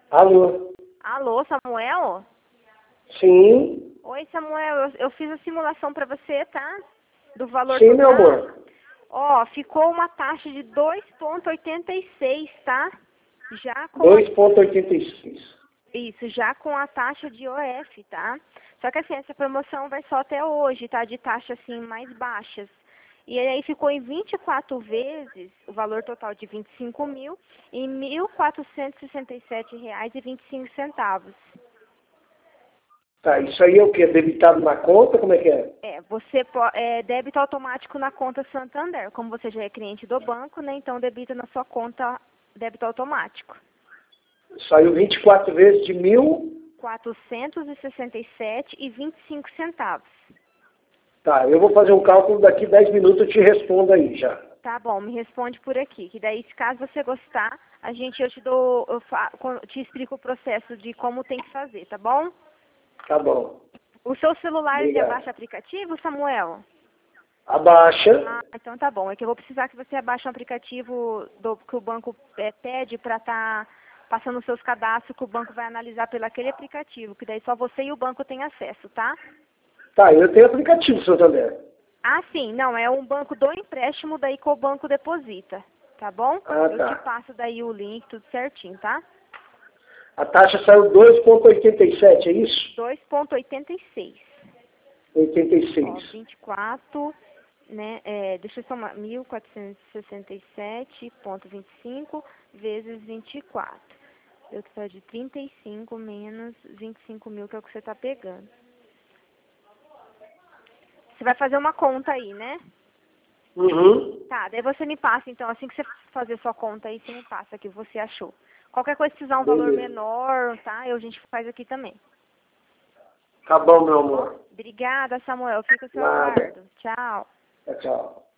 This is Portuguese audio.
Alô? Alô, Samuel? Sim? Oi, Samuel, eu fiz a simulação para você, tá? Do valor Sim, meu total. amor. Ó, ficou uma taxa de 2,86, tá? Já com 2,86. isso, já com a taxa de OF, tá? Só que assim, essa promoção vai só até hoje, tá? De taxa assim mais baixas. E aí ficou em 24 vezes o valor total de 25 mil em R$ 1.467,25. Tá, isso aí é o quê? Debitado na conta? Como é que é? É débito automático na conta Santander. Como você já é cliente do banco, né? Então debita na sua conta débito automático. Saiu 24 vezes de 1.000. R$ 467,25. Tá, eu vou fazer um cálculo daqui 10 minutos, eu te respondo aí já. Tá bom, me responde por aqui. Que daí, se caso você gostar, eu te explico o processo de como tem que fazer, tá bom? Tá bom. O seu celular ele Obrigado. abaixa aplicativo, Samuel? Abaixa. Ah, então tá bom. É que eu vou precisar que você abaixe um aplicativo que o banco pede para estar passando os seus cadastros, que o banco vai analisar pelo aquele aplicativo, que daí só você e o banco têm acesso, tá? Tá, eu tenho aplicativo, Santander. Ah, sim. Não, é um banco do empréstimo daí que o banco deposita, tá bom? Ah, Eu te tá. passo daí o link, tudo certinho, tá? A taxa saiu 2,87, é isso? 2,86. Ó, 86. 24, né? Deixa eu somar, 1.467,25 vezes 24. Deu que sai de 35 menos 25 mil, que é o que você tá pegando. Você vai fazer uma conta aí, né? Uhum. Tá, daí você me passa, então, assim que você fazer sua conta aí, você me passa aqui o que você achou. Qualquer coisa, se precisar um valor Beleza. menor, tá? A gente faz aqui também. Tá bom, meu Bom, amor. obrigada, Samuel. Fica o seu Nada. aguardo. Tchau. Tchau, tchau.